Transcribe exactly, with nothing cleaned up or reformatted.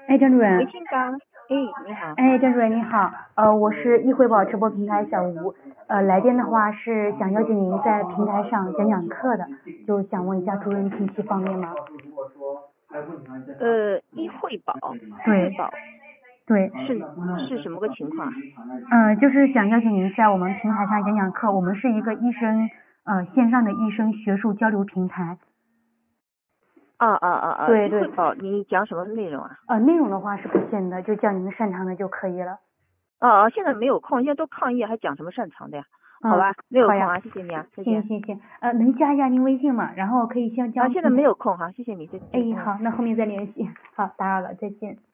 哎，张主微任， 信刚，哎，你好。 哎，张主任你好，呃，我是易汇报直播平台小吴，呃，来电的话是想邀请您在平台上讲讲课的，就想问一下主任近期方便吗？ 呃，一汇宝，一汇对， 宝对， 是是什么个情况啊？ 呃，就是想邀请您在我们平台上讲讲课，我们是一个医生，呃，线上的医生学术交流平台。 啊啊啊啊！ 对对， 一汇宝，你讲什么内容啊？ 呃，内容的话是不限的，就讲您擅长的就可以了。 哦哦，现在没有空，现在都抗疫，还讲什么擅长的呀？好嗯， 吧，没有好呀， 空啊，谢谢你啊，再见。 行行行，呃，能加一下您微信吗？然后可以先啊，现在将平台。 没有空哈，谢谢你，再哎， 见。嗯。 好，那后面再联系。好，打扰了，再见。